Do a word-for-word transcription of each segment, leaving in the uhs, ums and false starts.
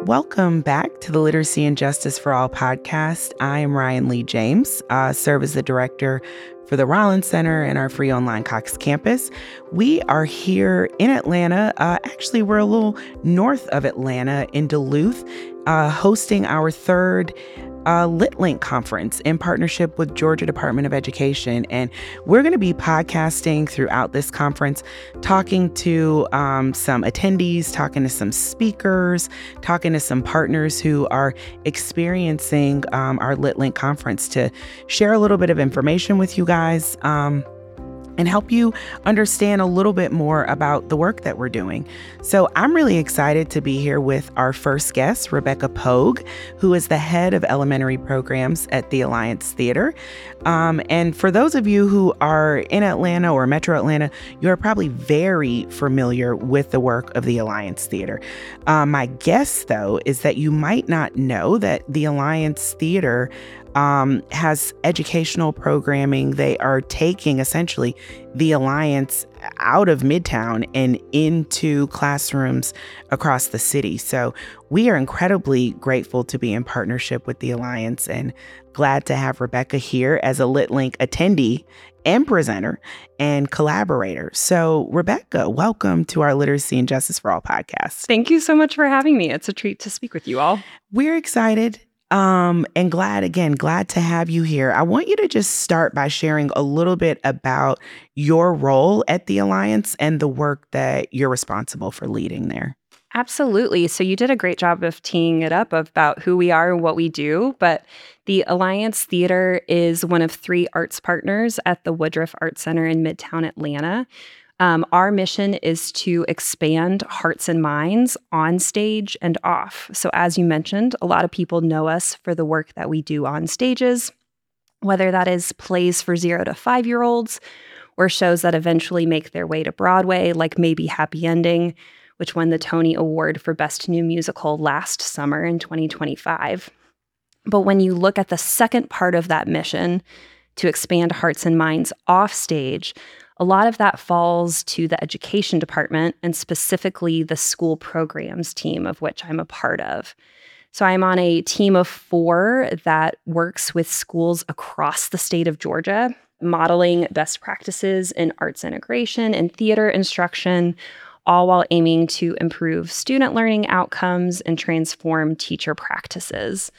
welcome back to the Literacy and Justice for All podcast. I am Ryan Lee James, uh, serve as the director for the Rollins Center and our free online Cox campus. We are here in Atlanta. Uh, actually, we're a little north of Atlanta in Duluth, uh, hosting our third uh, LitLink conference in partnership with Georgia Department of Education. And we're going to be podcasting throughout this conference, talking to um, some attendees, talking to some speakers, talking to some partners who are experiencing um, our LitLink conference to share a little bit of information with you guys. Um, and help you understand a little bit more about the work that we're doing. So I'm really excited to be here with our first guest, Rebecca Pogue, who is the head of elementary programs at the Alliance Theater. Um, and for those of you who are in Atlanta or Metro Atlanta, you are probably very familiar with the work of the Alliance Theater. Uh, my guess, though, is that you might not know that the Alliance Theater Um, has educational programming. They are taking essentially the Alliance out of Midtown and into classrooms across the city. So we are incredibly grateful to be in partnership with the Alliance and glad to have Rebecca here as a LitLink attendee and presenter and collaborator. So Rebecca, welcome to our Literacy and Justice for All podcast. Thank you so much for having me. It's a treat to speak with you all. We're excited. Um, and glad, again, glad to have you here. I want you to just start by sharing a little bit about your role at the Alliance and the work that you're responsible for leading there. Absolutely. So you did a great job of teeing it up about who we are and what we do. But the Alliance Theater is one of three arts partners at the Woodruff Art Center in Midtown Atlanta. Um, our mission is to expand hearts and minds on stage and off. So as you mentioned, a lot of people know us for the work that we do on stages, whether that is plays for zero to five-year-olds or shows that eventually make their way to Broadway, like Maybe Happy Ending, which won the Tony Award for Best New Musical last summer in twenty twenty-five. But when you look at the second part of that mission, to expand hearts and minds off stage, a lot of that falls to the education department and specifically the school programs team, of which I'm a part of. So I'm on a team of four that works with schools across the state of Georgia, modeling best practices in arts integration and theater instruction, all while aiming to improve student learning outcomes and transform teacher practices.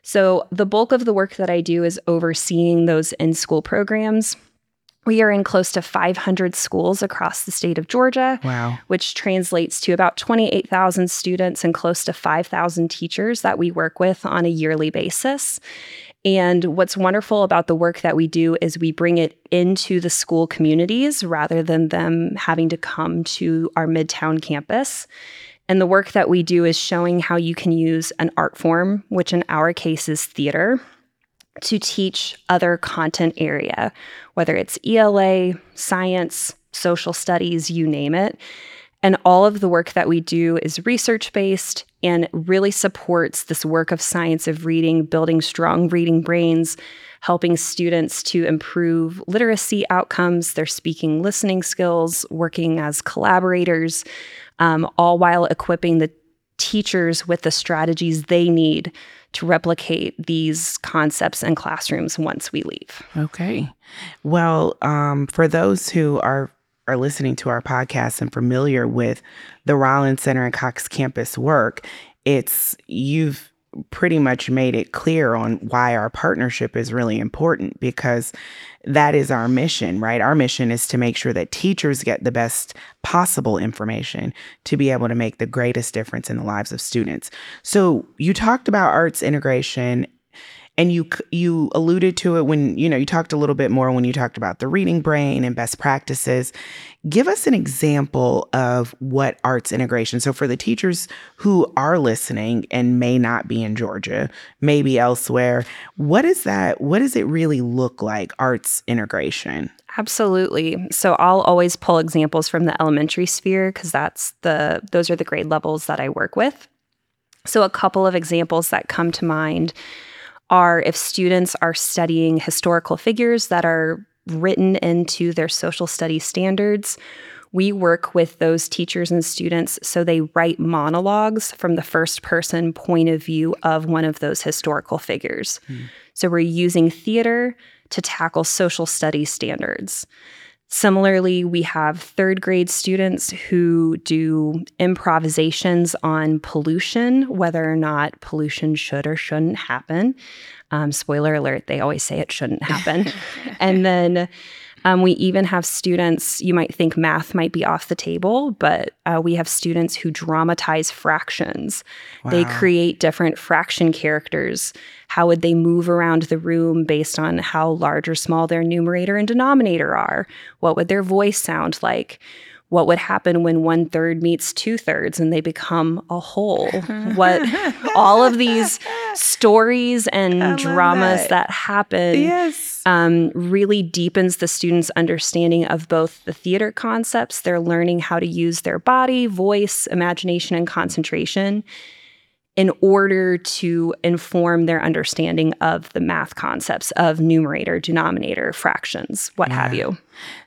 So the bulk of the work that I do is overseeing those in-school programs. We are in close to five hundred schools across the state of Georgia, wow, which translates to about twenty-eight thousand students and close to five thousand teachers that we work with on a yearly basis. And what's wonderful about the work that we do is we bring it into the school communities rather than them having to come to our Midtown campus. And the work that we do is showing how you can use an art form, which in our case is theater, to teach other content area, whether it's E L A, science, social studies, you name it. And all of the work that we do is research-based and really supports this work of science of reading, building strong reading brains, helping students to improve literacy outcomes, their speaking, listening skills, working as collaborators, um, all while equipping the teachers with the strategies they need to replicate these concepts in classrooms once we leave. Okay. Well, um, for those who are are listening to our podcast and familiar with the Rollins Center and Cox campus work, it's you've pretty much made it clear on why our partnership is really important, because that is our mission, right? Our mission is to make sure that teachers get the best possible information to be able to make the greatest difference in the lives of students. So you talked about arts integration, and you you alluded to it when, you know, you talked a little bit more when you talked about the reading brain and best practices. Give us an example of what arts integration. So for the teachers who are listening and may not be in Georgia, maybe elsewhere, what is that? What does it really look like, arts integration? Absolutely. So I'll always pull examples from the elementary sphere because that's the those are the grade levels that I work with. So a couple of examples that come to mind are if students are studying historical figures that are written into their social studies standards, we work with those teachers and students so they write monologues from the first person point of view of one of those historical figures. Mm. So we're using theater to tackle social studies standards. Similarly, we have third grade students who do improvisations on pollution, whether or not pollution should or shouldn't happen. Um, spoiler alert, they always say it shouldn't happen. And then um, we even have students, you might think math might be off the table, but uh, we have students who dramatize fractions. Wow. They create different fraction characters. How would they move around the room based on how large or small their numerator and denominator are? What would their voice sound like? What would happen when one third meets two thirds and they become a whole? What all of these stories and dramas that. that happen yes. um, really deepens the students' understanding of both the theater concepts. They're learning how to use their body, voice, imagination, and concentration in order to inform their understanding of the math concepts of numerator, denominator, fractions, what yeah. have you.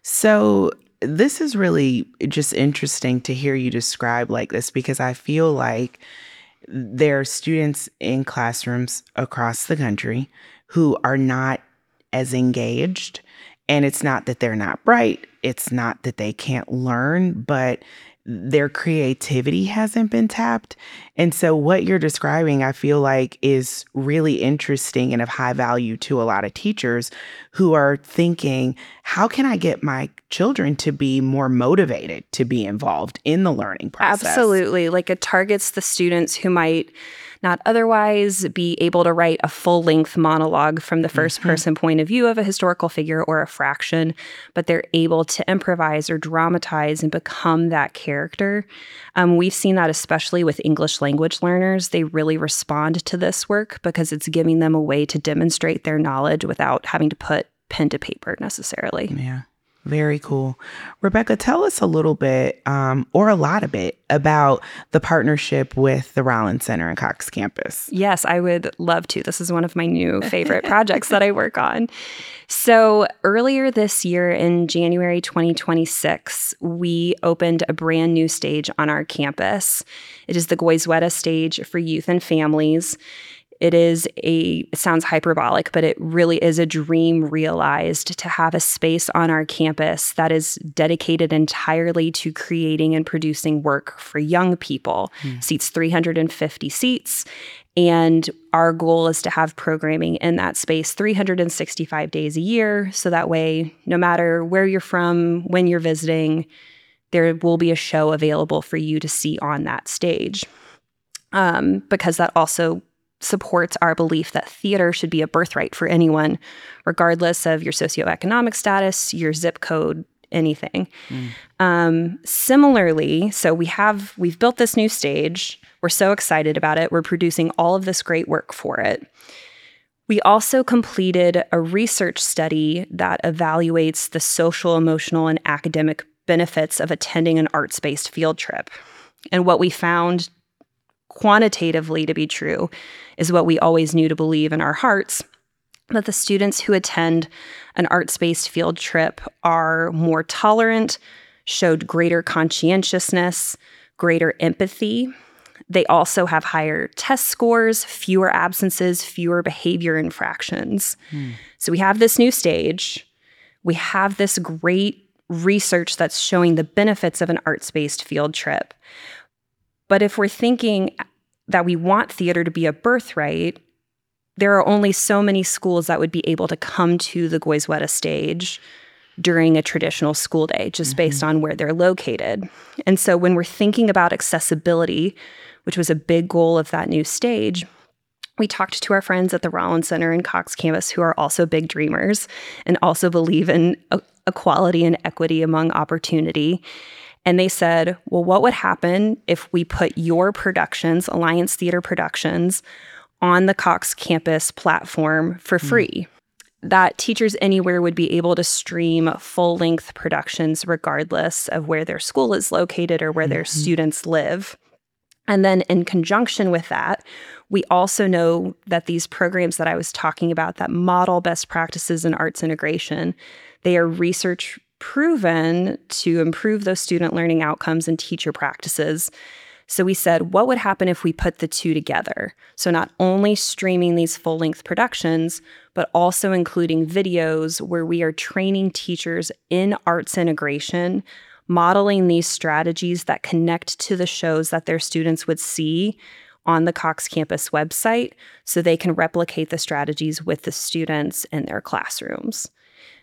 So this is really just interesting to hear you describe like this, because I feel like there are students in classrooms across the country who are not as engaged. And it's not that they're not bright. It's not that they can't learn, but their creativity hasn't been tapped. And so what you're describing, I feel like, is really interesting and of high value to a lot of teachers who are thinking, how can I get my children to be more motivated to be involved in the learning process? Absolutely. Like it targets the students who might not otherwise be able to write a full-length monologue from the first-person mm-hmm. point of view of a historical figure or a fraction, but they're able to improvise or dramatize and become that character. Um, we've seen that especially with English language learners. They really respond to this work because it's giving them a way to demonstrate their knowledge without having to put pen to paper necessarily. Yeah. Very cool. Rebecca, tell us a little bit, um, or a lot of it, about the partnership with the Rollins Center and Cox Campus. Yes, I would love to. This is one of my new favorite projects that I work on. So earlier this year in January twenty twenty-six, we opened a brand new stage on our campus. It is the Goizueta stage for youth and families. It is a, it sounds hyperbolic, but it really is a dream realized to have a space on our campus that is dedicated entirely to creating and producing work for young people. Mm. Seats three hundred fifty seats. And our goal is to have programming in that space three hundred sixty-five days a year. So that way, no matter where you're from, when you're visiting, there will be a show available for you to see on that stage. Um, because that also supports our belief that theater should be a birthright for anyone, regardless of your socioeconomic status, your zip code, anything. Mm. Um, similarly, so we have, we've built this new stage. We're so excited about it. We're producing all of this great work for it. We also completed a research study that evaluates the social, emotional, and academic benefits of attending an arts-based field trip. And what we found quantitatively to be true is what we always knew to believe in our hearts, that the students who attend an arts-based field trip are more tolerant, showed greater conscientiousness, greater empathy. They also have higher test scores, fewer absences, fewer behavior infractions. Hmm. So we have this new stage. We have this great research that's showing the benefits of an arts-based field trip. But if we're thinking that we want theater to be a birthright, there are only so many schools that would be able to come to the Goizueta stage during a traditional school day, just mm-hmm. based on where they're located. And so when we're thinking about accessibility, which was a big goal of that new stage, we talked to our friends at the Rollins Center and Cox Campus, who are also big dreamers and also believe in equality and equity among opportunity. And they said, well, what would happen if we put your productions, Alliance Theater Productions, on the Cox Campus platform for free? Mm. That teachers anywhere would be able to stream full-length productions regardless of where their school is located or where mm-hmm. their students live. And then in conjunction with that, we also know that these programs that I was talking about that model best practices in arts integration, they are research proven to improve those student learning outcomes and teacher practices. So we said, what would happen if we put the two together? So not only streaming these full-length productions, but also including videos where we are training teachers in arts integration, modeling these strategies that connect to the shows that their students would see on the Cox Campus website so they can replicate the strategies with the students in their classrooms.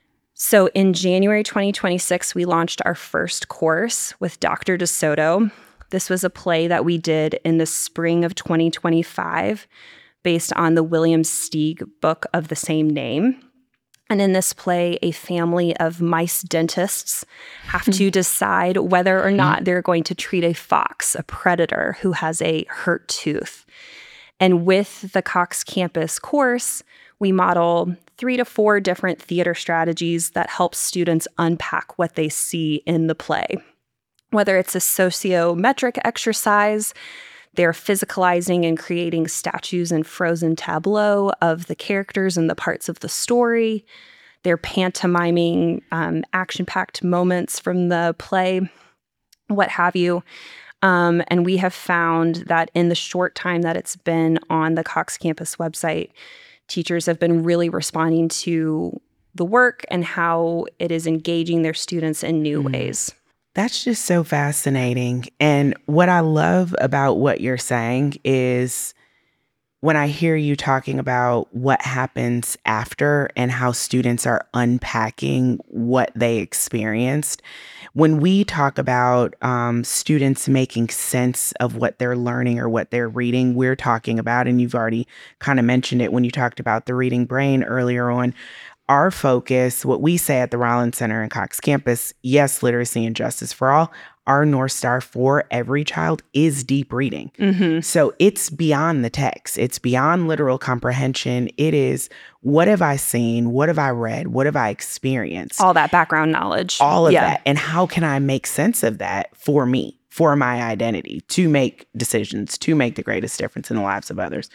So in January twenty twenty-six, we launched our first course with Doctor DeSoto. This was a play that we did in the spring of twenty twenty-five based on the William Steig book of the same name. And in this play, a family of mice dentists have to decide whether or not they're going to treat a fox, a predator who has a hurt tooth. And with the Cox Campus course, we model three to four different theater strategies that help students unpack what they see in the play. Whether it's a sociometric exercise, they're physicalizing and creating statues and frozen tableau of the characters and the parts of the story. They're pantomiming um, action-packed moments from the play, what have you. Um, and we have found that in the short time that it's been on the Cox Campus website, teachers have been really responding to the work and how it is engaging their students in new mm. ways. That's just so fascinating. And what I love about what you're saying is when I hear you talking about what happens after and how students are unpacking what they experienced. When we talk about um, students making sense of what they're learning or what they're reading, we're talking about, and you've already kind of mentioned it when you talked about the reading brain earlier on, our focus, what we say at the Rollins Center and Cox Campus, yes, literacy and justice for all, our North Star for every child is deep reading. Mm-hmm. So it's beyond the text. It's beyond literal comprehension. It is, what have I seen? What have I read? What have I experienced? All that background knowledge. All of yeah. that. And how can I make sense of that for me, for my identity, to make decisions, to make the greatest difference in the lives of others?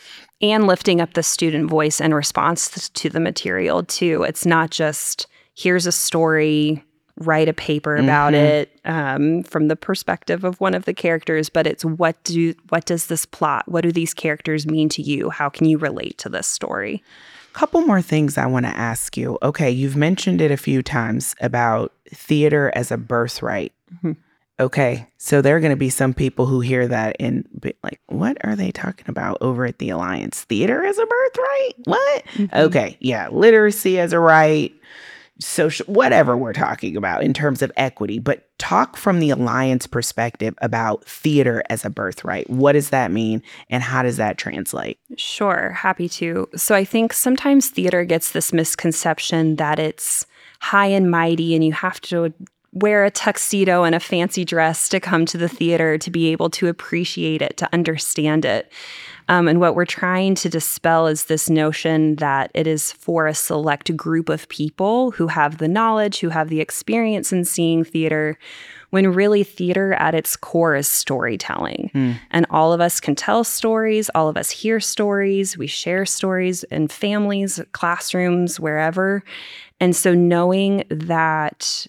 And lifting up the student voice in response to the material, too. It's not just, here's a story, write a paper about mm-hmm. it um, from the perspective of one of the characters, but it's what do what does this plot, what do these characters mean to you? How can you relate to this story? Couple more things I want to ask you. Okay, you've mentioned it a few times about theater as a birthright. Mm-hmm. Okay, so there are going to be some people who hear that and be like, what are they talking about over at the Alliance? Theater as a birthright? What? Mm-hmm. Okay, yeah, literacy as a right, social, whatever we're talking about in terms of equity. But talk from the Alliance perspective about theater as a birthright. What does that mean and how does that translate? Sure, happy to. So I think sometimes theater gets this misconception that it's high and mighty and you have to wear a tuxedo and a fancy dress to come to the theater to be able to appreciate it, to understand it. Um, and what we're trying to dispel is this notion that it is for a select group of people who have the knowledge, who have the experience in seeing theater, when really theater at its core is storytelling. Mm. And all of us can tell stories, all of us hear stories, we share stories in families, classrooms, wherever. And so knowing that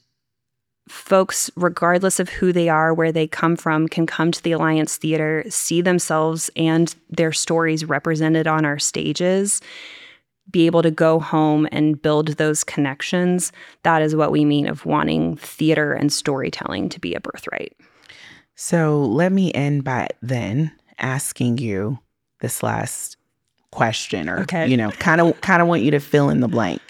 folks, regardless of who they are, where they come from, can come to the Alliance Theater, see themselves and their stories represented on our stages, be able to go home and build those connections. That is what we mean of wanting theater and storytelling to be a birthright. So let me end by then asking you this last question, or, okay. you know, kind of kind of want you to fill in the blank.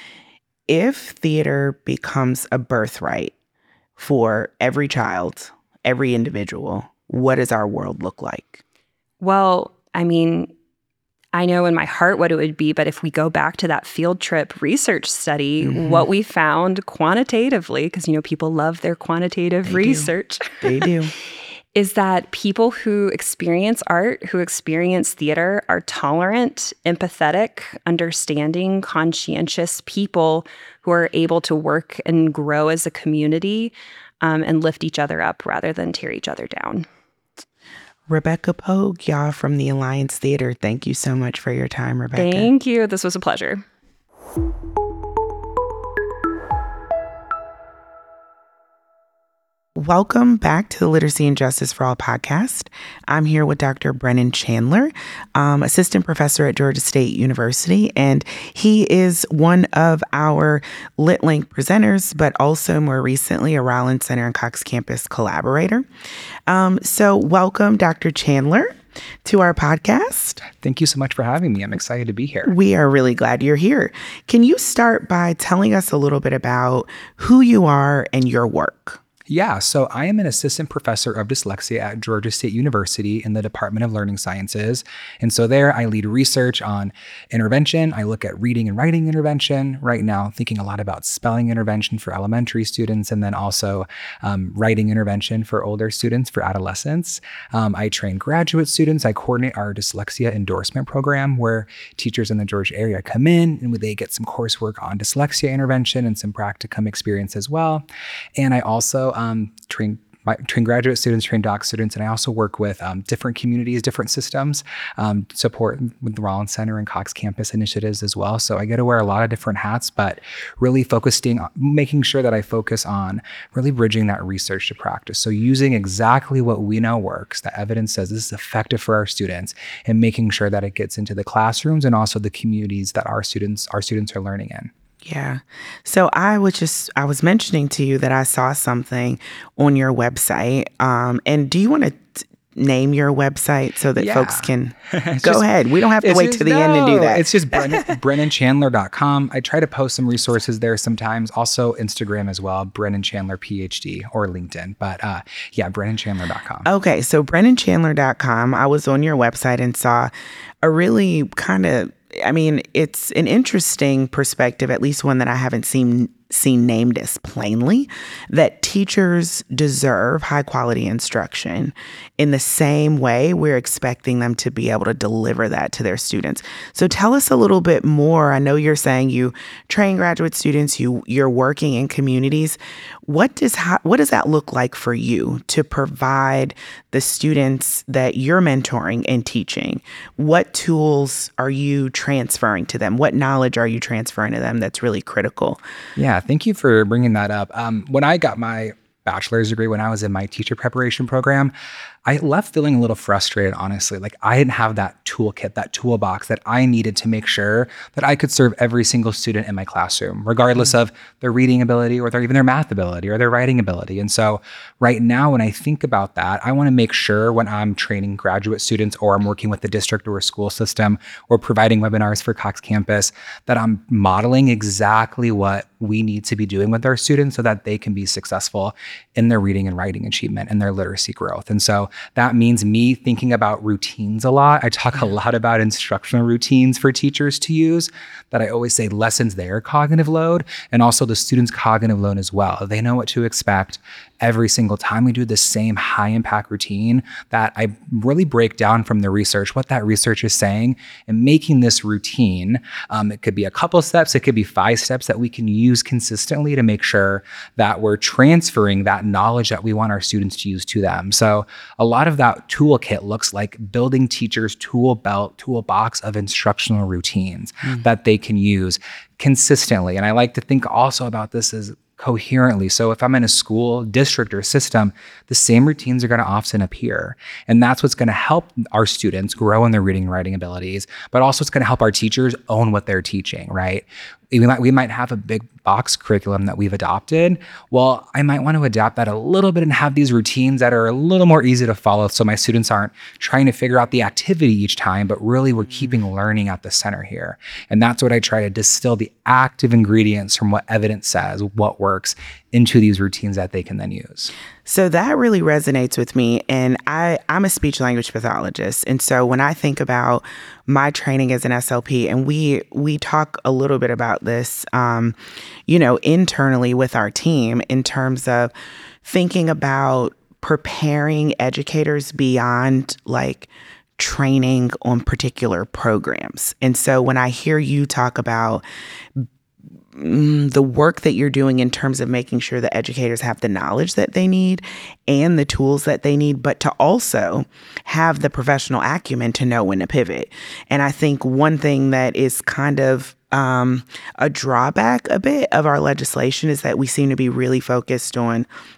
If theater becomes a birthright for every child, every individual, what does our world look like? Well, I mean, I know in my heart what it would be, but if we go back to that field trip research study, mm-hmm. what we found quantitatively, because, you know, people love their quantitative they research. Do. They do. Is that people who experience art, who experience theater, are tolerant, empathetic, understanding, conscientious people who are able to work and grow as a community um, and lift each other up rather than tear each other down. Rebecca Pogue, y'all from the Alliance Theater, thank you so much for your time, Rebecca. Thank you. This was a pleasure. welcome back to the Literacy and Justice for All podcast. I'm here with Doctor Brennan Chandler, um, assistant professor at Georgia State University, and he is one of our LitLink presenters, but also more recently a Rollins Center and Cox Campus collaborator. Um, so welcome, Doctor Chandler, to our podcast. Thank you so much for having me. I'm excited to be here. We are really glad you're here. Can you start by telling us a little bit about who you are and your work? Yeah, so I am an assistant professor of dyslexia at Georgia State University in the Department of Learning Sciences. And so there I lead research on intervention. I look at reading and writing intervention. Right now, thinking a lot about spelling intervention for elementary students, and then also um, writing intervention for older students, for adolescents. Um, I train graduate students. I coordinate our dyslexia endorsement program where teachers in the Georgia area come in and they get some coursework on dyslexia intervention and some practicum experience as well. And I also Um, train, my, train graduate students, train doc students, and I also work with um, different communities, different systems, um, support with the Rollins Center and Cox Campus initiatives as well. So I get to wear a lot of different hats, but really focusing on making sure that I focus on really bridging that research to practice. So using exactly what we know works, the evidence says this is effective for our students, and making sure that it gets into the classrooms and also the communities that our students, our students are learning in. Yeah. So I was just, I was mentioning to you that I saw something on your website. Um, and do you want to t- name your website so that yeah. folks can go just, ahead? We don't have to wait just, to the no, end to do that. It's just Brennan, Brennan Chandler dot com. I try to post some resources there sometimes. Also Instagram as well, Brennan Chandler PhD, or LinkedIn. But uh, yeah, Brennan Chandler dot com. Okay. So Brennan Chandler dot com. I was on your website and saw a really kind of, I mean, it's an interesting perspective, at least one that I haven't seen seen named as plainly, that teachers deserve high quality instruction in the same way we're expecting them to be able to deliver that to their students. So tell us a little bit more. I know you're saying you train graduate students, you you're working in communities. What does how, what does that look like for you to provide the students that you're mentoring and teaching? What tools are you transferring to them? What knowledge are you transferring to them that's really critical? Yeah, thank you for bringing that up. Um, when I got my bachelor's degree, when I was in my teacher preparation program, I left feeling a little frustrated, honestly. Like I didn't have that toolkit, that toolbox that I needed to make sure that I could serve every single student in my classroom, regardless mm-hmm. of their reading ability or their, even their math ability or their writing ability. And so right now, when I think about that, I want to make sure when I'm training graduate students or I'm working with the district or a school system or providing webinars for Cox Campus, that I'm modeling exactly what we need to be doing with our students so that they can be successful in their reading and writing achievement and their literacy growth. And so that means me thinking about routines a lot. I talk a lot about instructional routines for teachers to use, that I always say lessens their cognitive load and also the students' cognitive load as well. They know what to expect every single time we do the same high impact routine, that I really break down from the research what that research is saying and making this routine. Um, it could be a couple steps, it could be five steps that we can use consistently to make sure that we're transferring that knowledge that we want our students to use to them. So a lot of that toolkit looks like building teachers' tool belt, toolbox of instructional routines mm. that they can use consistently. And I like to think also about this as coherently. So if I'm in a school, district, or system, the same routines are going to often appear. And that's what's going to help our students grow in their reading and writing abilities, but also it's going to help our teachers own what they're teaching, right? We might, we might have a big box curriculum that we've adopted. Well, I might want to adapt that a little bit and have these routines that are a little more easy to follow so my students aren't trying to figure out the activity each time, but really we're keeping learning at the center here. And that's what I try to distill the active ingredients from what evidence says, what works, into these routines that they can then use. So that really resonates with me. And I, I'm a speech language pathologist. And so when I think about my training as an S L P, and we we talk a little bit about this, um, you know, internally with our team in terms of thinking about preparing educators beyond like training on particular programs. And so when I hear you talk about the work that you're doing in terms of making sure that educators have the knowledge that they need and the tools that they need, but to also have the professional acumen to know when to pivot. And I think one thing that is kind of um, a drawback a bit of our legislation is that we seem to be really focused on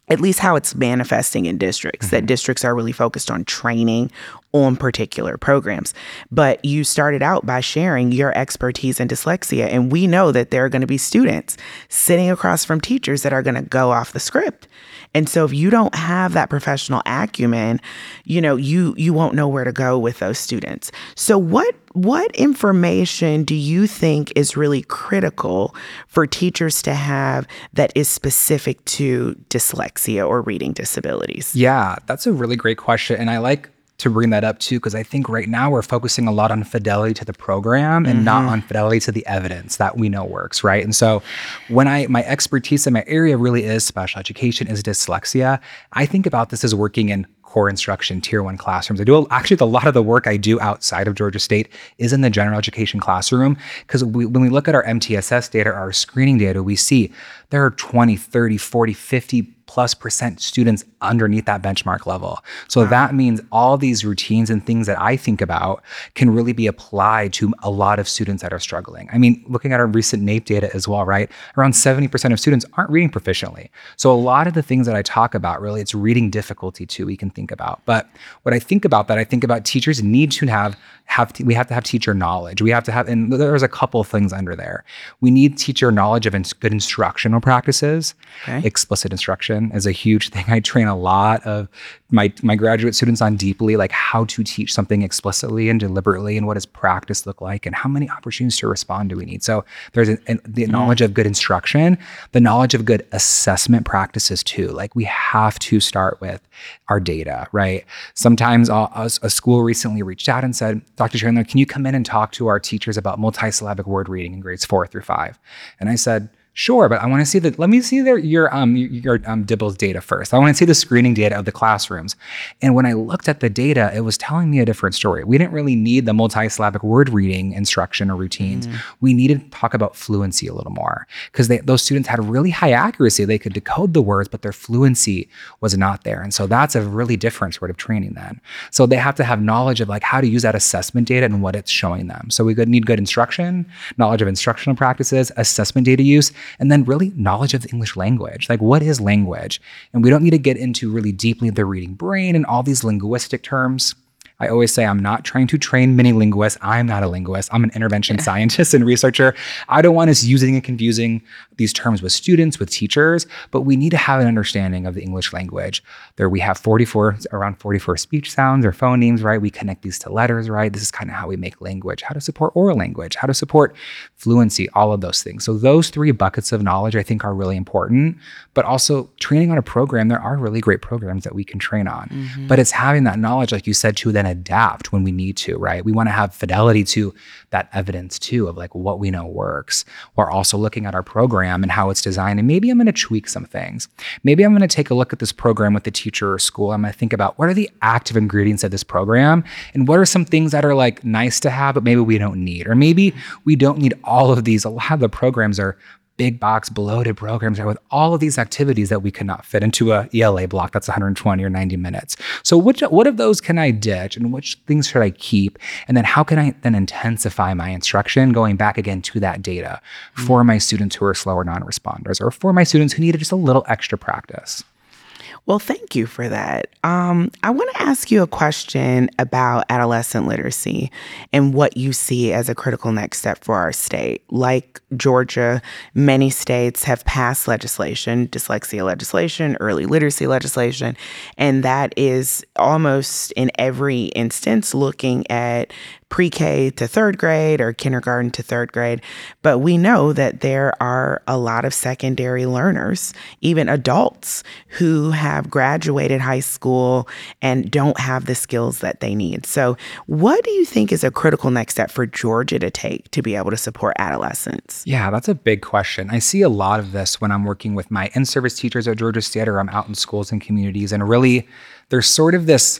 at least how it's manifesting in districts, mm-hmm. that districts are really focused on training on particular programs. But you started out by sharing your expertise in dyslexia. And we know that there are going to be students sitting across from teachers that are going to go off the script. And so if you don't have that professional acumen, you know, you you won't know where to go with those students. So what what information do you think is really critical for teachers to have that is specific to dyslexia or reading disabilities? Yeah, that's a really great question. And I like to bring that up too, because I think right now we're focusing a lot on fidelity to the program and mm-hmm. not on fidelity to the evidence that we know works, right? And so when I, my expertise in my area really is special education, is dyslexia, I think about this as working in core instruction, tier one classrooms. I do actually a lot of the work I do outside of Georgia State is in the general education classroom, because we, when we look at our M T S S data, our screening data, we see there are twenty, thirty, forty, fifty plus percent students underneath that benchmark level. So wow. that means all these routines and things that I think about can really be applied to a lot of students that are struggling. I mean, looking at our recent NAEP data as well, right? Around seventy percent of students aren't reading proficiently. So a lot of the things that I talk about, really, it's reading difficulty too, we can think about. But what I think about that, I think about teachers need to have, have to, we have to have teacher knowledge. We have to have, and there's a couple of things under there. We need teacher knowledge of ins- good instructional practices. Okay. Explicit instruction is a huge thing. I train a lot of my my graduate students on deeply, like how to teach something explicitly and deliberately, and what does practice look like, and how many opportunities to respond do we need. So there's a, a, the knowledge of good instruction, the knowledge of good assessment practices too. Like we have to start with our data, right? Sometimes a, a school recently reached out and said, Doctor Chandler, can you come in and talk to our teachers about multisyllabic word reading in grades four through five? And I said, sure, but I want to see the, let me see their, your, um, your, um, D I B L S data first. I want to see the screening data of the classrooms. And when I looked at the data, it was telling me a different story. We didn't really need the multisyllabic word reading instruction or routines. Mm. We needed to talk about fluency a little more, because those students had really high accuracy. They could decode the words, but their fluency was not there. And so that's a really different sort of training then. So they have to have knowledge of like how to use that assessment data and what it's showing them. So we need good instruction, knowledge of instructional practices, assessment data use, and then really knowledge of the English language. Like, what is language? And we don't need to get into really deeply the reading brain and all these linguistic terms. I always say I'm not trying to train many linguists. I'm not a linguist. I'm an intervention scientist and researcher. I don't want us using and confusing these terms with students, with teachers, but we need to have an understanding of the English language. There we have forty-four, around forty-four speech sounds or phonemes, right? We connect these to letters, right? This is kind of how we make language, how to support oral language, how to support fluency, all of those things. So those three buckets of knowledge I think are really important, but also training on a program, there are really great programs that we can train on, mm-hmm. but it's having that knowledge, like you said, to then adapt when we need to, right? We want to have fidelity to that evidence too of like what we know works. We're also looking at our program and how it's designed, and maybe I'm going to tweak some things. Maybe I'm going to take a look at this program with the teacher or school. I'm going to think about what are the active ingredients of this program, and what are some things that are like nice to have, but maybe we don't need, or maybe we don't need all of these. A lot of the programs are big box bloated programs with all of these activities that we cannot fit into a E L A block that's one hundred twenty or ninety minutes. So which what of those can I ditch, and which things should I keep? And then how can I then intensify my instruction, going back again to that data mm-hmm. for my students who are slower non-responders, or for my students who needed just a little extra practice? Well, thank you for that. Um, I want to ask you a question about adolescent literacy and what you see as a critical next step for our state. Like Georgia, many states have passed legislation, dyslexia legislation, early literacy legislation, and that is almost in every instance looking at pre-K to third grade or kindergarten to third grade. But we know that there are a lot of secondary learners, even adults, who have graduated high school and don't have the skills that they need. So what do you think is a critical next step for Georgia to take to be able to support adolescents? Yeah, that's a big question. I see a lot of this when I'm working with my in-service teachers at Georgia State, or I'm out in schools and communities, and really there's sort of this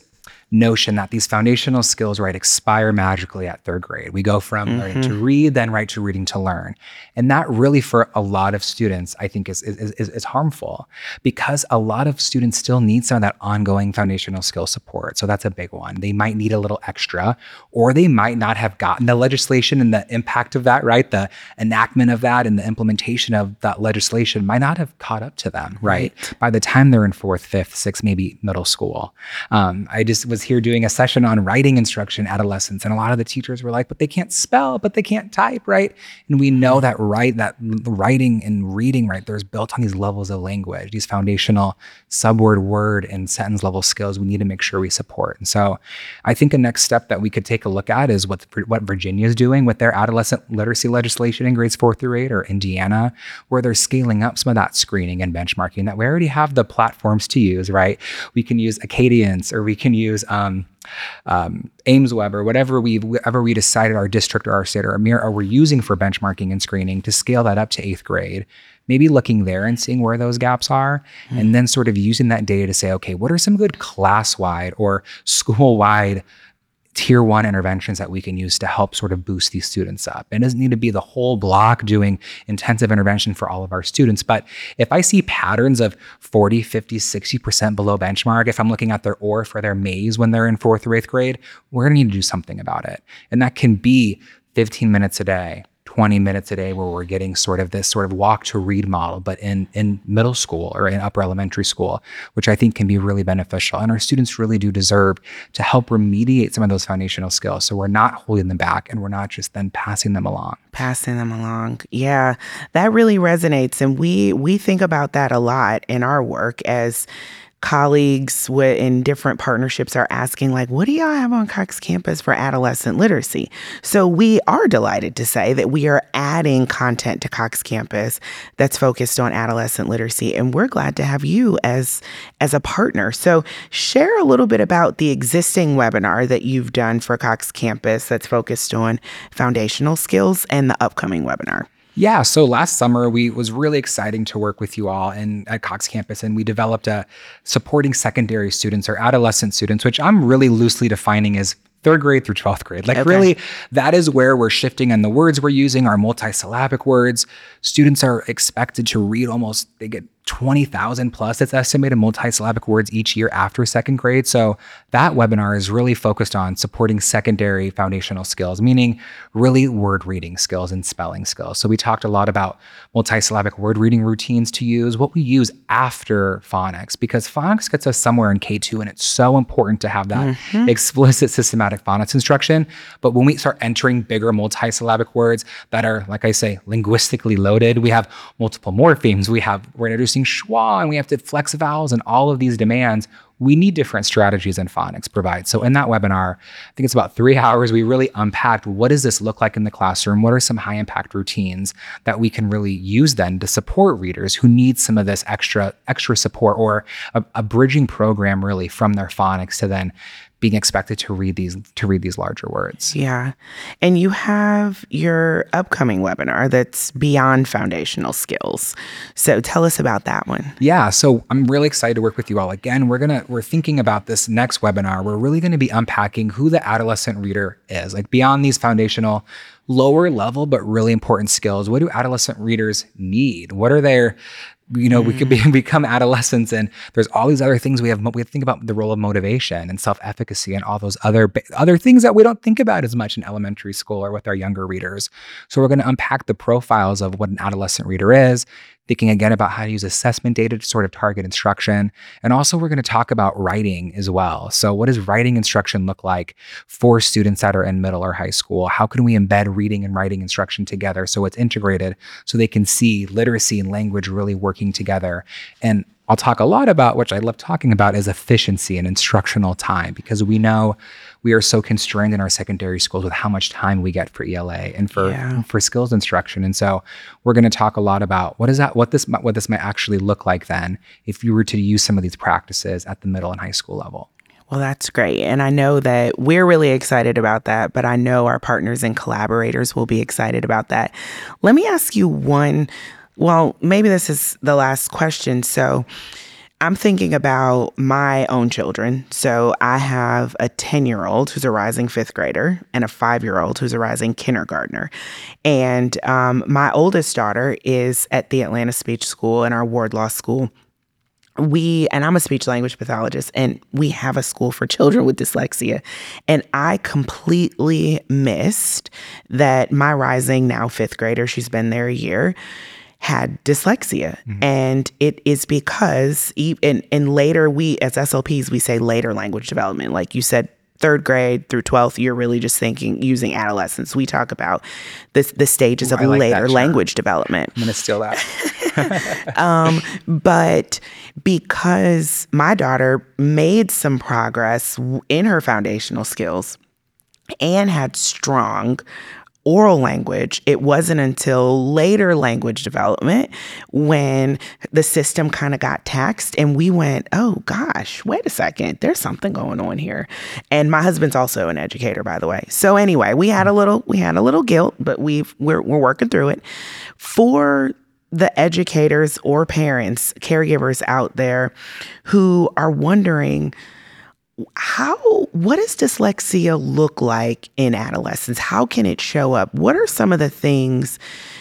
notion that these foundational skills, right, expire magically at third grade. We go from mm-hmm. learning to read, then right to reading to learn. And that really for a lot of students, I think is, is, is, is harmful because a lot of students still need some of that ongoing foundational skill support. So that's a big one. They might need a little extra, or they might not have gotten the legislation and the impact of that, right? The enactment of that and the implementation of that legislation might not have caught up to them, right? right. By the time they're in fourth, fifth, sixth, maybe middle school. Um, I just was here doing a session on writing instruction adolescents, and a lot of the teachers were like, but they can't spell, but they can't type, right? And we know that right, that writing and reading, right, there's built on these levels of language, these foundational subword, word, and sentence level skills we need to make sure we support. And so I think a next step that we could take a look at is what, what Virginia is doing with their adolescent literacy legislation in grades four through eight, or Indiana, where they're scaling up some of that screening and benchmarking that we already have the platforms to use, right? We can use Acadience, or we can use um, um, AimsWeb, or whatever we whatever we decided our district or our state or our mirror or we're using for benchmarking and screening to scale that up to eighth grade. Maybe looking there and seeing where those gaps are, mm. and then sort of using that data to say, okay, what are some good class-wide or school-wide tier one interventions that we can use to help sort of boost these students up? It doesn't need to be the whole block doing intensive intervention for all of our students. But if I see patterns of forty, fifty, sixty percent below benchmark, if I'm looking at their O R F or their maze when they're in fourth or eighth grade, we're gonna need to do something about it. And that can be fifteen minutes a day, twenty minutes a day, where we're getting sort of this sort of walk to read model, but in, in middle school or in upper elementary school, which I think can be really beneficial. And our students really do deserve to help remediate some of those foundational skills. So we're not holding them back, and we're not just then passing them along. Passing them along. Yeah, that really resonates. And we, we think about that a lot in our work as colleagues w- in different partnerships are asking, like, what do y'all have on Cox campus for adolescent literacy? So we are delighted to say that we are adding content to Cox campus that's focused on adolescent literacy, and we're glad to have you as, as a partner. So share a little bit about the existing webinar that you've done for Cox campus that's focused on foundational skills, and the upcoming webinar. Yeah, so last summer, we was really exciting to work with you all in, at Cox campus, and we developed a supporting secondary students or adolescent students, which I'm really loosely defining as third grade through twelfth grade. Like okay. really, that is where we're shifting in the words we're using, our multisyllabic words. Students are expected to read almost, they get twenty thousand plus, it's estimated, multisyllabic words each year after second grade. So that webinar is really focused on supporting secondary foundational skills, meaning really word reading skills and spelling skills. So we talked a lot about multisyllabic word reading routines to use, what we use after phonics, because phonics gets us somewhere in K two, and it's so important to have that mm-hmm. explicit systematic phonics instruction. But when we start entering bigger multisyllabic words that are, like I say, linguistically loaded, we have multiple morphemes, we have, we're introducing schwa, and we have to flex vowels, and all of these demands, we need different strategies than phonics provide. So in that webinar, I think it's about three hours, we really unpacked what does this look like in the classroom? What are some high impact routines that we can really use then to support readers who need some of this extra extra support, or a, a bridging program really from their phonics to then being expected to read these to read these larger words. Yeah. And you have your upcoming webinar that's beyond foundational skills. So tell us about that one. Yeah. So I'm really excited to work with you all again. We're gonna we're thinking about this next webinar. We're really gonna be unpacking who the adolescent reader is, like beyond these foundational lower level but really important skills. What do adolescent readers need? What are their You know, mm. we could be, become adolescents, and there's all these other things we have. We have to think about the role of motivation and self-efficacy and all those other other things that we don't think about as much in elementary school or with our younger readers. So we're going to unpack the profiles of what an adolescent reader is, thinking again about how to use assessment data to sort of target instruction. And also we're going to talk about writing as well. So what does writing instruction look like for students that are in middle or high school? How can we embed reading and writing instruction together so it's integrated, so they can see literacy and language really working together? And I'll talk a lot about, which I love talking about, is efficiency and instructional time, because we know we are so constrained in our secondary schools with how much time we get for E L A and for, yeah. for skills instruction. And so we're going to talk a lot about what is that, what this, what this might actually look like then if you were to use some of these practices at the middle and high school level. Well, that's great. And I know that we're really excited about that, but I know our partners and collaborators will be excited about that. Let me ask you one. Well, maybe this is the last question. So I'm thinking about my own children. So I have a ten-year-old who's a rising fifth grader and a five-year-old who's a rising kindergartner. And um, my oldest daughter is at the Atlanta Speech School in our Wardlaw School. We, and I'm a speech language pathologist, and we have a school for children with dyslexia. And I completely missed that my rising, now fifth grader, she's been there a year, had dyslexia. Mm-hmm. And it is because in, in later, we as S L Ps, we say later language development. Like you said, third grade through twelfth, you're really just thinking using adolescence. We talk about this, the stages Ooh, of like later language development. I'm going to steal that. um, but because my daughter made some progress in her foundational skills and had strong oral language, it wasn't until later language development when the system kind of got taxed and we went, oh gosh, wait a second, there's something going on here. And my husband's also an educator, by the way. So anyway, we had a little, we had a little guilt, but we've, we're, we're working through it. For the educators or parents, caregivers out there who are wondering, how, what does dyslexia look like in adolescence? How can it show up? What are some of the things,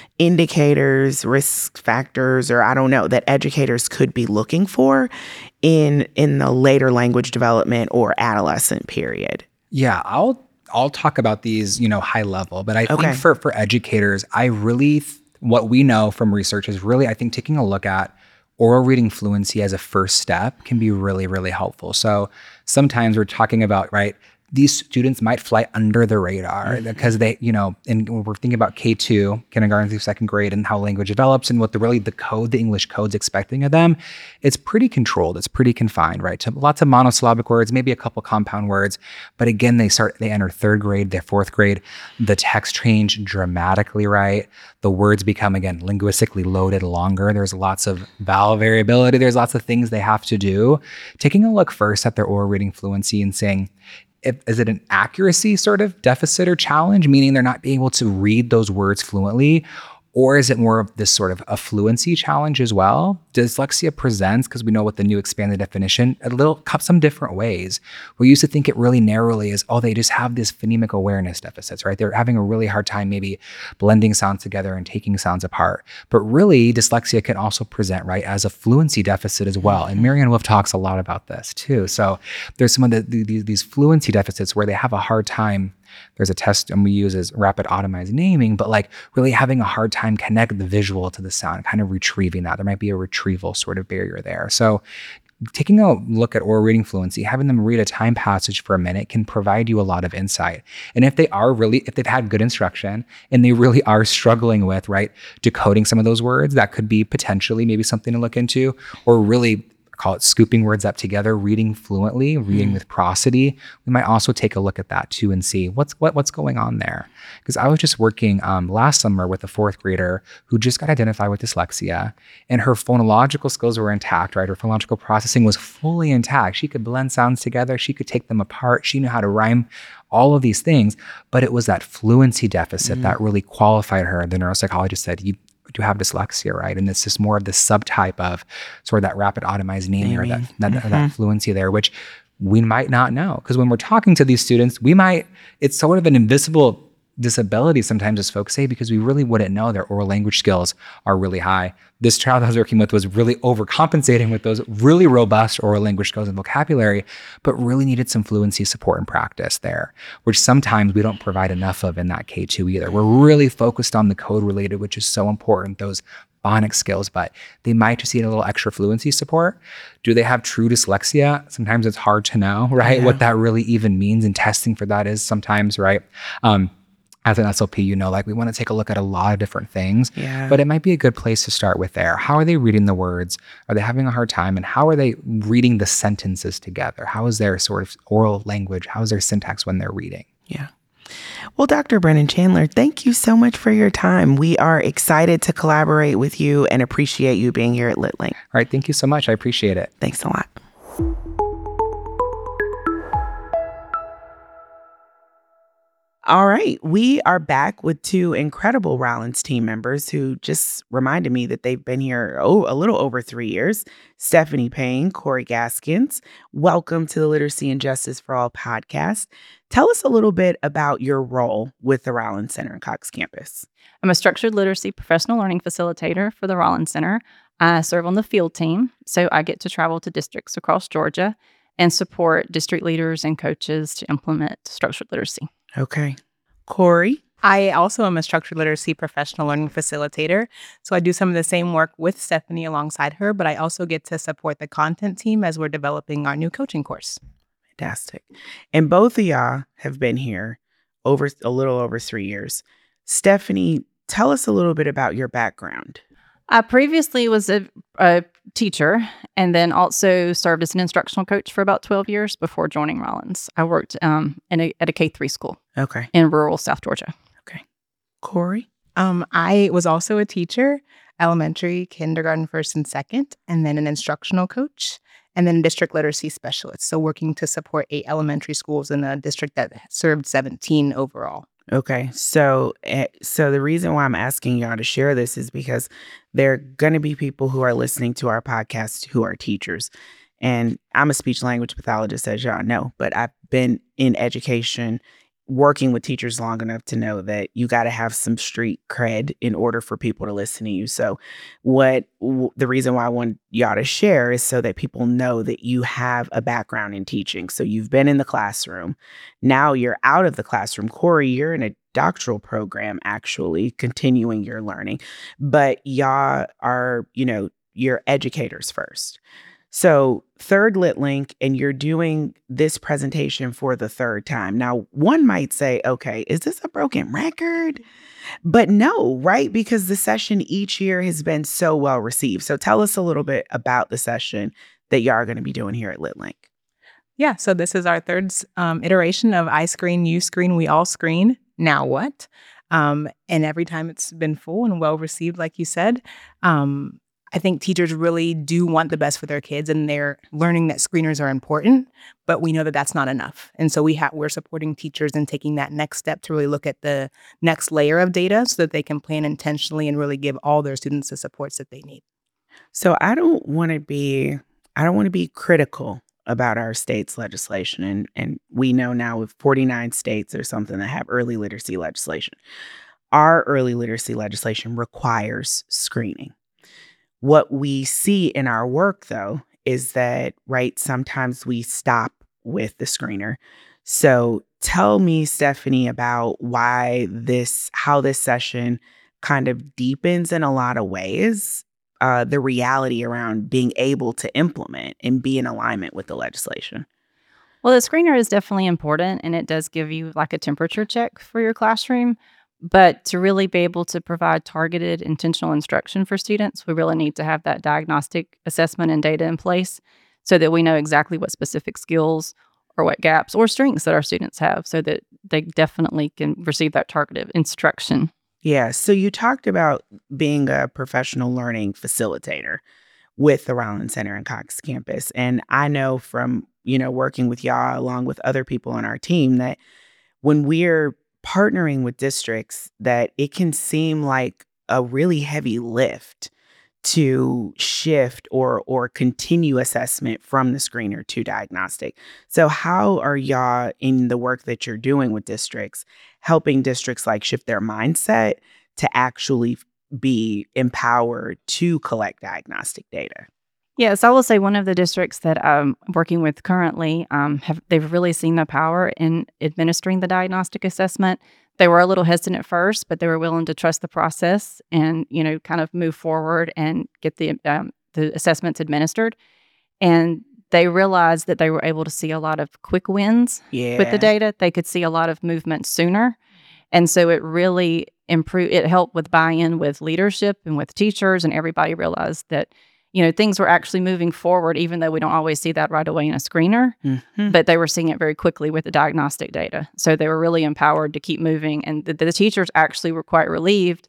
indicators, risk factors, or I don't know, that educators could be looking for in, in the later language development or adolescent period? Yeah, I'll, I'll talk about these, you know, high level, but I Okay. think for, for educators, I really, th- what we know from research is really, I think taking a look at oral reading fluency as a first step can be really, really helpful. So sometimes we're talking about, right, these students might fly under the radar mm-hmm. because they, you know, and we're thinking about K two, kindergarten through second grade, and how language develops and what the really the code, the English code's expecting of them. It's pretty controlled. It's pretty confined, right? To lots of monosyllabic words, maybe a couple compound words. But again, they start, they enter third grade, they're fourth grade. The text change dramatically, right? The words become, again, linguistically loaded longer. There's lots of vowel variability. There's lots of things they have to do. Taking a look first at their oral reading fluency and saying, If, is it an accuracy sort of deficit or challenge, meaning they're not being able to read those words fluently? Or is it more of this sort of a fluency challenge as well? Dyslexia presents, because we know what the new expanded definition, a little, some different ways. We used to think it really narrowly as, oh, they just have this phonemic awareness deficits, right? They're having a really hard time maybe blending sounds together and taking sounds apart. But really, dyslexia can also present, right, as a fluency deficit as well. And Marianne Wolf talks a lot about this too. So there's some of the, these, these fluency deficits where they have a hard time. There's a test and we use as rapid automized naming, but like really having a hard time connect the visual to the sound, kind of retrieving that. There might be a retrieval sort of barrier there. So taking a look at oral reading fluency, having them read a time passage for a minute can provide you a lot of insight. And if they are really, if they've had good instruction and they really are struggling with, right, decoding some of those words, that could be potentially maybe something to look into, or really call it scooping words up together, reading fluently, reading mm. with prosody. We might also take a look at that too and see what's what, what's going on there. Because I was just working um, last summer with a fourth grader who just got identified with dyslexia, and her phonological skills were intact, right? Her phonological processing was fully intact. She could blend sounds together. She could take them apart. She knew how to rhyme, all of these things, but it was that fluency deficit mm. that really qualified her. The neuropsychologist said, you do have dyslexia, right? And this is more of the subtype of sort of that rapid automized naming or that, that, mm-hmm. that fluency there, which we might not know. Because when we're talking to these students, we might, it's sort of an invisible disability sometimes, as folks say, because we really wouldn't know their oral language skills are really high. This child I was working with was really overcompensating with those really robust oral language skills and vocabulary, but really needed some fluency support and practice there, which sometimes we don't provide enough of in that K two either. We're really focused on the code related, which is so important, those phonics skills, but they might just need a little extra fluency support. Do they have true dyslexia? Sometimes it's hard to know, right? Yeah. What that really even means, and testing for that is sometimes, right? Um, As an S L P, you know, like we want to take a look at a lot of different things, yeah. but it might be a good place to start with there. How are they reading the words? Are they having a hard time? And how are they reading the sentences together? How is their sort of oral language? How is their syntax when they're reading? Yeah. Well, Doctor Brennan Chandler, thank you so much for your time. We are excited to collaborate with you and appreciate you being here at LitLink. All right. Thank you so much. I appreciate it. Thanks a lot. All right. We are back with two incredible Rollins team members who just reminded me that they've been here oh, a little over three years. Stephanie Payne, Corey Gaskins. Welcome to the Literacy and Justice for All podcast. Tell us a little bit about your role with the Rollins Center and Cox campus. I'm a structured literacy professional learning facilitator for the Rollins Center. I serve on the field team, so I get to travel to districts across Georgia and support district leaders and coaches to implement structured literacy. Okay. Corey? I also am a structured literacy professional learning facilitator. So I do some of the same work with Stephanie alongside her, but I also get to support the content team as we're developing our new coaching course. Fantastic. And both of y'all have been here over a little over three years. Stephanie, tell us a little bit about your background. I previously was a, a teacher and then also served as an instructional coach for about twelve years before joining Rollins. I worked um, in a, at a K three school Okay. in rural South Georgia. Okay. Corey? Um, I was also a teacher, elementary, kindergarten, first and second, and then an instructional coach, and then a district literacy specialist. So working to support eight elementary schools in a district that served seventeen overall. Okay, so uh, so the reason why I'm asking y'all to share this is because there are going to be people who are listening to our podcast who are teachers. And I'm a speech language pathologist, as y'all know, but I've been in education working with teachers long enough to know that you got to have some street cred in order for people to listen to you. So what w- the reason why I want y'all to share is so that people know that you have a background in teaching. So you've been in the classroom. Now you're out of the classroom. Corey, you're in a doctoral program, actually continuing your learning, but y'all are, you know, you're educators first. So third Lit Link, and you're doing this presentation for the third time. Now, one might say, okay, is this a broken record? But no, right? Because the session each year has been so well received. So tell us a little bit about the session that y'all are going to be doing here at Lit Link. Yeah, so this is our third um, iteration of I Screen, You Screen, We All Screen. Now what? Um, and every time it's been full and well received, like you said. Um, I think teachers really do want the best for their kids, and they're learning that screeners are important, but we know that that's not enough. And so we ha- we're supporting teachers in taking that next step to really look at the next layer of data so that they can plan intentionally and really give all their students the supports that they need. So I don't want to be, I don't want to be critical about our state's legislation. And, and we know now with forty-nine states or something that have early literacy legislation. Our early literacy legislation requires screening. What we see in our work, though, is that, right, sometimes we stop with the screener. So tell me, Stephanie, about why this, how this session kind of deepens in a lot of ways uh, the reality around being able to implement and be in alignment with the legislation. Well, the screener is definitely important, and it does give you like a temperature check for your classroom. But to really be able to provide targeted, intentional instruction for students, we really need to have that diagnostic assessment and data in place so that we know exactly what specific skills or what gaps or strengths that our students have so that they definitely can receive that targeted instruction. Yeah. So you talked about being a professional learning facilitator with the Rollins Center and Cox campus. And I know from, you know, working with y'all along with other people on our team that when we're partnering with districts, that it can seem like a really heavy lift to shift or or continue assessment from the screener to diagnostic. So how are y'all in the work that you're doing with districts helping districts like shift their mindset to actually be empowered to collect diagnostic data? Yes, I will say one of the districts that I'm working with currently, um, have they've really seen the power in administering the diagnostic assessment. They were a little hesitant at first, but they were willing to trust the process and, you know, kind of move forward and get the um, the assessments administered. And they realized that they were able to see a lot of quick wins Yeah. with the data. They could see a lot of movement sooner. And so it really improved, it helped with buy-in with leadership and with teachers, and everybody realized that, you know, things were actually moving forward, even though we don't always see that right away in a screener, Mm-hmm. but they were seeing it very quickly with the diagnostic data. So they were really empowered to keep moving. And the, the teachers actually were quite relieved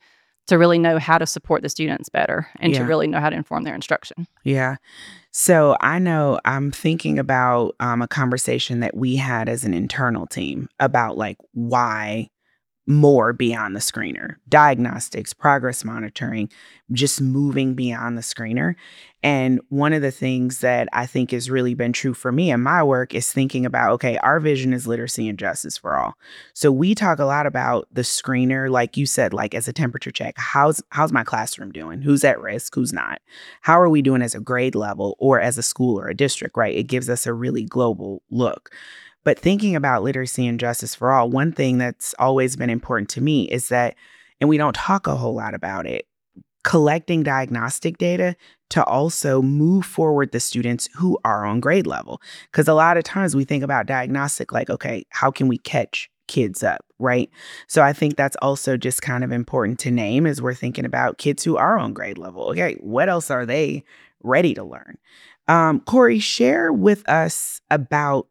to really know how to support the students better and Yeah. to really know how to inform their instruction. Yeah. So I know I'm thinking about um, a conversation that we had as an internal team about like why more beyond the screener, diagnostics, progress monitoring, just moving beyond the screener. And one of the things that I think has really been true for me in my work is thinking about, okay, our vision is literacy and justice for all. So we talk a lot about the screener, like you said, like as a temperature check. How's how's my classroom doing? Who's at risk? Who's not? How are we doing as a grade level or as a school or a district, right? It gives us a really global look. But thinking about literacy and justice for all, one thing that's always been important to me is that, and we don't talk a whole lot about it, collecting diagnostic data to also move forward the students who are on grade level. Because a lot of times we think about diagnostic like, okay, how can we catch kids up, right? So I think that's also just kind of important to name as we're thinking about kids who are on grade level. Okay, what else are they ready to learn? Um, Corey, share with us about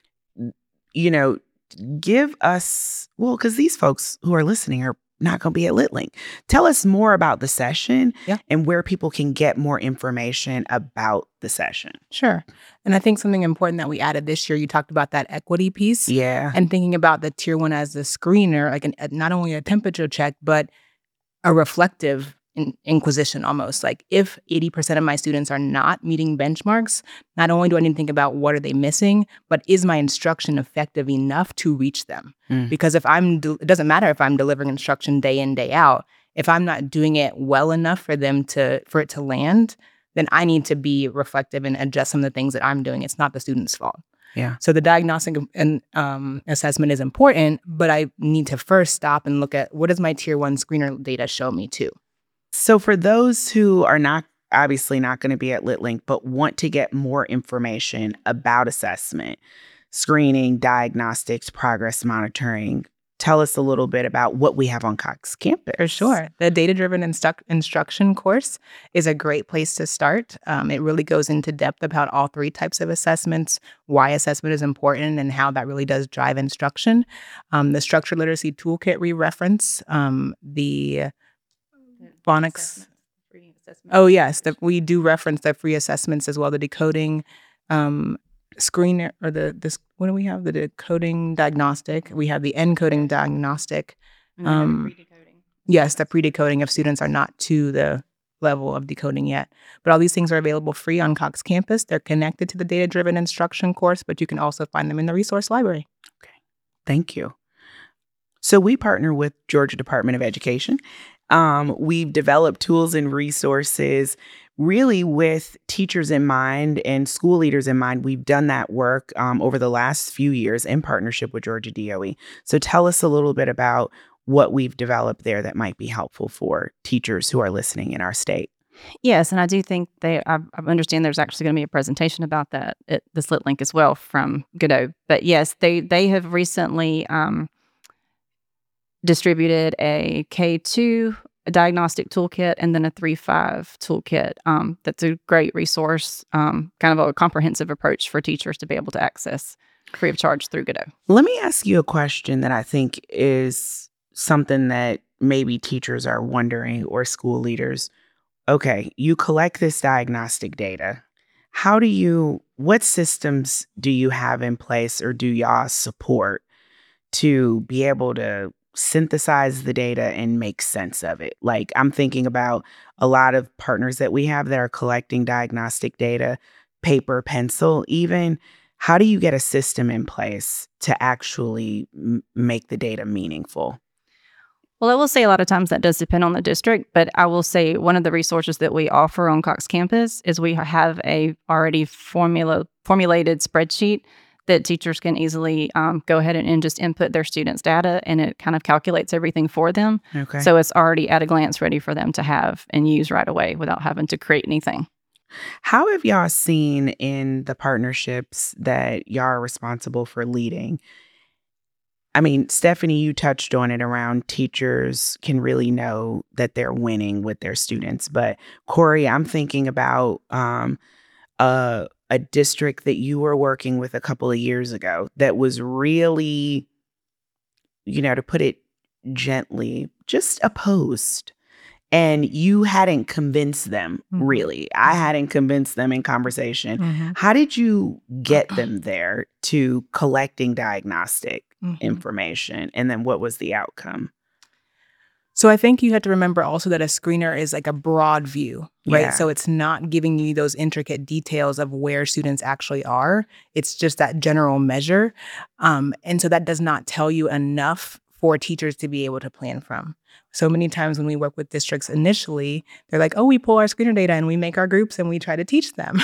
you know, give us, well, because these folks who are listening are not going to be at LitLink. Tell us more about the session Yeah. and where people can get more information about the session. Sure. And I think something important that we added this year, you talked about that equity piece. Yeah. And thinking about the tier one as the screener, like an, not only a temperature check, but a reflective in, inquisition almost. Like if eighty percent of my students are not meeting benchmarks, not only do I need to think about what are they missing, but is my instruction effective enough to reach them? Mm. Because if I'm, de- it doesn't matter if I'm delivering instruction day in, day out. If I'm not doing it well enough for them to, for it to land, then I need to be reflective and adjust some of the things that I'm doing. It's not the student's fault. Yeah. So the diagnostic and um, assessment is important, but I need to first stop and look at what does my tier one screener data show me too? So for those who are not obviously not going to be at LitLink, but want to get more information about assessment, screening, diagnostics, progress monitoring, tell us a little bit about what we have on Cox campus. For sure. The data-driven instru- instruction course is a great place to start. Um, it really goes into depth about all three types of assessments, why assessment is important, and how that really does drive instruction. Um, the structured literacy toolkit we reference, um, the phonics. Oh, yes. The, we do reference the free assessments as well, the decoding um, screener, or the, this, what do we have? The decoding diagnostic. We have the encoding diagnostic. Um, yes, the pre-decoding if students are not to the level of decoding yet. But all these things are available free on Cox campus. They're connected to the data-driven instruction course, but you can also find them in the resource library. Okay. Thank you. So we partner with Georgia Department of Education. Um, we've developed tools and resources really with teachers in mind and school leaders in mind. We've done that work um, over the last few years in partnership with Georgia D O E. So tell us a little bit about what we've developed there that might be helpful for teachers who are listening in our state. Yes, and I do think they, I, I understand there's actually going to be a presentation about that at this LitLink as well from Godot. But yes, they, they have recently um, distributed a K two a diagnostic toolkit and then a three five toolkit. Um, that's a great resource, um, kind of a comprehensive approach for teachers to be able to access free of charge through Godot. Let me ask you a question that I think is something that maybe teachers are wondering or school leaders. Okay, you collect this diagnostic data. How do you, what systems do you have in place or do y'all support to be able to synthesize the data and make sense of it? Like I'm thinking about a lot of partners that we have that are collecting diagnostic data, paper, pencil, even. How do you get a system in place to actually m- make the data meaningful? Well, I will say a lot of times that does depend on the district, but I will say one of the resources that we offer on Cox campus is we have a already formula formulated spreadsheet that teachers can easily um, go ahead and, and just input their students' data, and it kind of calculates everything for them. Okay. So it's already at a glance ready for them to have and use right away without having to create anything. How have y'all seen in the partnerships that y'all are responsible for leading? I mean, Stephanie, you touched on it around teachers can really know that they're winning with their students. But Corey, I'm thinking about um, a, a district that you were working with a couple of years ago that was really, you know, to put it gently, just opposed and you hadn't convinced them, Mhm. really. I hadn't convinced them in conversation. Mhm. How did you get them there to collecting diagnostic Mhm. information? And then what was the outcome? So I think you have to remember also that a screener is like a broad view, right? Yeah. So it's not giving you those intricate details of where students actually are. It's just that general measure. Um, and so that does not tell you enough for teachers to be able to plan from. So many times when we work with districts initially, they're like, oh, we pull our screener data and we make our groups and we try to teach them.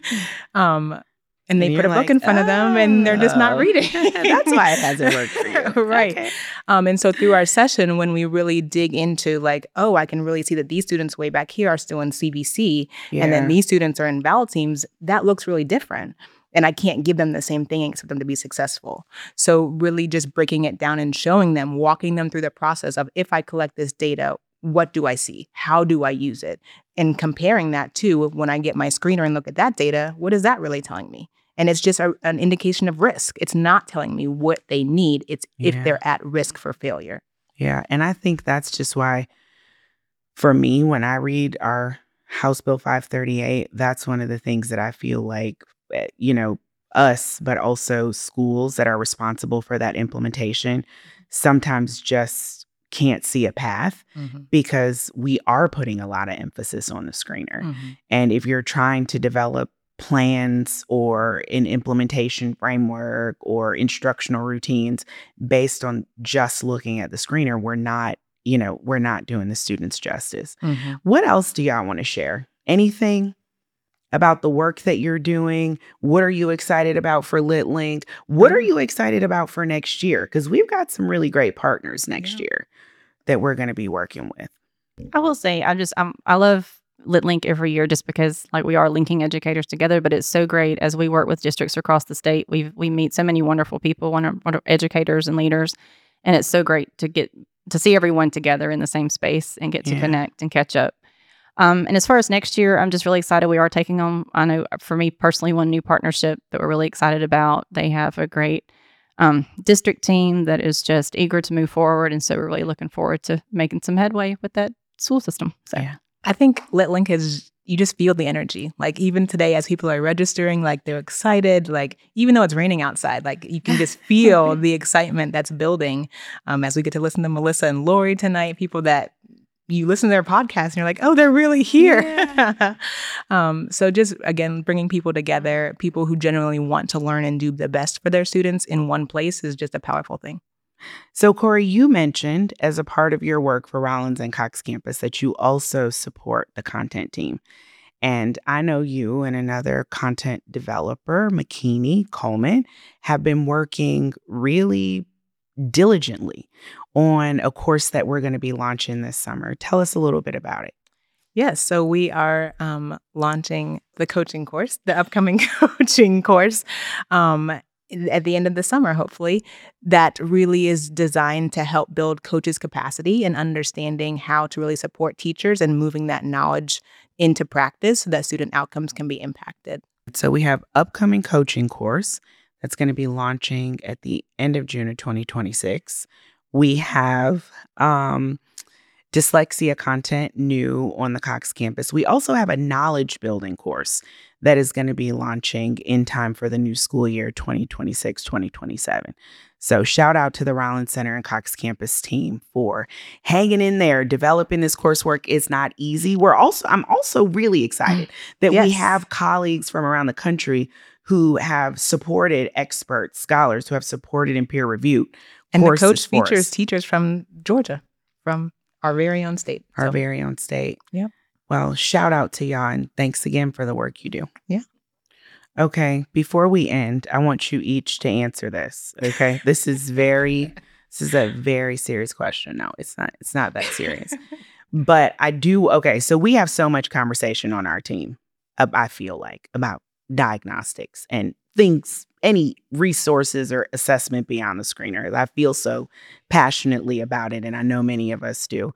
um, and they And put a you're book like, in front of them and they're just not "Oh." reading. That's why it hasn't worked for you. Right. Okay. Um, and so through our session, when we really dig into like, oh, I can really see that these students way back here are still in C B C, and then Yeah. these students are in Val teams, that looks really different. And I can't give them the same thing and expect them to be successful. So really just breaking it down and showing them, walking them through the process of, if I collect this data, what do I see? How do I use it? And comparing that to when I get my screener and look at that data, what is that really telling me? And it's just a, an indication of risk. It's not telling me what they need. It's if Yeah. they're at risk for failure. Yeah. And I think that's just why, for me, when I read our House Bill five thirty-eight, that's one of the things that I feel like, eh, you know, us, but also schools that are responsible for that implementation sometimes just can't see a path because we are putting a lot of emphasis on the screener. And if you're trying to develop plans or an implementation framework or instructional routines based on just looking at the screener, we're not, you know, we're not doing the students justice. What else do y'all want to share? Anything about the work that you're doing? What are you excited about for LitLink? What are you excited about for next year? Because we've got some really great partners next Yeah. year that we're going to be working with. I will say, I just, um, I love LitLink every year just because like we are linking educators together, but it's so great as we work with districts across the state. We we meet so many wonderful people, wonderful, wonderful educators and leaders, and it's so great to get to see everyone together in the same space and get to Yeah. connect and catch up. Um, and as far as next year, I'm just really excited. We are taking on, I know for me personally, one new partnership that we're really excited about. They have a great um, district team that is just eager to move forward, and so we're really looking forward to making some headway with that school system. So. Yeah. I think LitLink is, you just feel the energy. Like even today as people are registering, like they're excited, like even though it's raining outside, like you can just feel the excitement that's building um, as we get to listen to Melissa and Lori tonight, people that you listen to their podcast and you're like, oh, they're really here. Yeah. um, so just, again, bringing people together, people who genuinely want to learn and do the best for their students in one place is just a powerful thing. So, Corey, you mentioned as a part of your work for Rollins and Cox Campus that you also support the content team. And I know you and another content developer, McKinney Coleman, have been working really diligently on a course that we're going to be launching this summer. Tell us a little bit about it. Yes, so we are um, launching the coaching course, the upcoming coaching course. Um, at the end of the summer, hopefully, that really is designed to help build coaches' capacity and understanding how to really support teachers and moving that knowledge into practice so that student outcomes can be impacted. So we have upcoming coaching course that's going to be launching at the end of June of twenty twenty-six. We have um, dyslexia content new on the Cox campus. We also have a knowledge building course that is going to be launching in time for the new school year twenty twenty-six twenty twenty-seven. So shout out to the Rollins Center and Cox campus team for hanging in there. Developing this coursework is not easy. We're also I'm also really excited that Yes. we have colleagues from around the country who have supported experts, scholars who have supported and peer reviewed And the courses coach for features us. teachers from Georgia, from our very own state. Our So, very own state. Yep. Well, shout out to y'all and thanks again for the work you do. Yeah. Okay, before we end, I want you each to answer this. Okay, this is very, this is a very serious question. No, it's not. It's not that serious. But I do. Okay, so we have so much conversation on our team. uh, I feel like about diagnostics and things, any resources or assessment beyond the screener. I feel so passionately about it, and I know many of us do.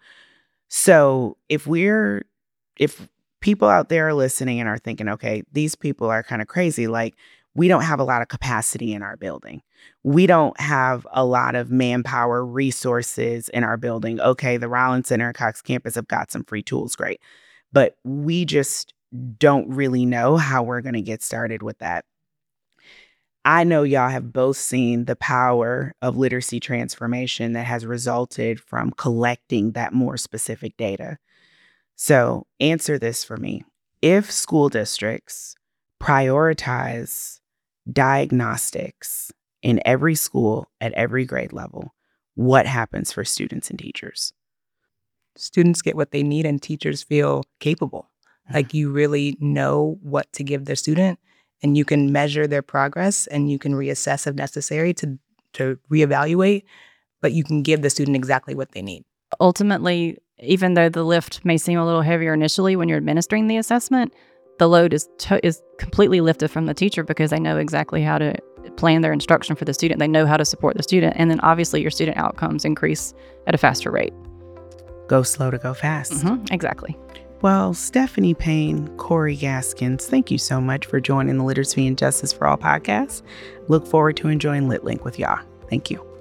So if we're, if people out there are listening and are thinking, okay, these people are kind of crazy, like we don't have a lot of capacity in our building. We don't have a lot of manpower resources in our building. Okay, the Rollins Center and Cox Campus have got some free tools, great. But we just don't really know how we're going to get started with that. I know y'all have both seen the power of literacy transformation that has resulted from collecting that more specific data. So answer this for me. If school districts prioritize diagnostics in every school at every grade level, what happens for students and teachers? Students get what they need and teachers feel capable. Like you really know what to give their student and you can measure their progress and you can reassess if necessary to, to reevaluate, but you can give the student exactly what they need. Ultimately, even though the lift may seem a little heavier initially when you're administering the assessment, the load is to- is completely lifted from the teacher because they know exactly how to plan their instruction for the student. They know how to support the student. And then obviously your student outcomes increase at a faster rate. Go slow to go fast. Mm-hmm, exactly. Well, Stephanie Payne, Corey Gaskins, thank you so much for joining the Literacy and Justice for All podcast. Look forward to enjoying LitLink with y'all. Thank you.